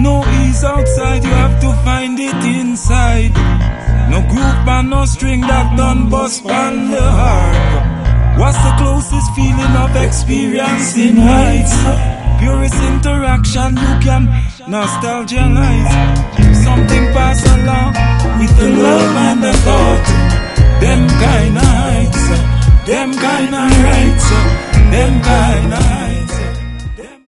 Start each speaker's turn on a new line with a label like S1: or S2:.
S1: No ease outside, you have to find it inside. No group and no string that done bust on the harp. What's the closest feeling of experiencing heights? Purest interaction you can nostalgize. Something pass along with the love and the thought.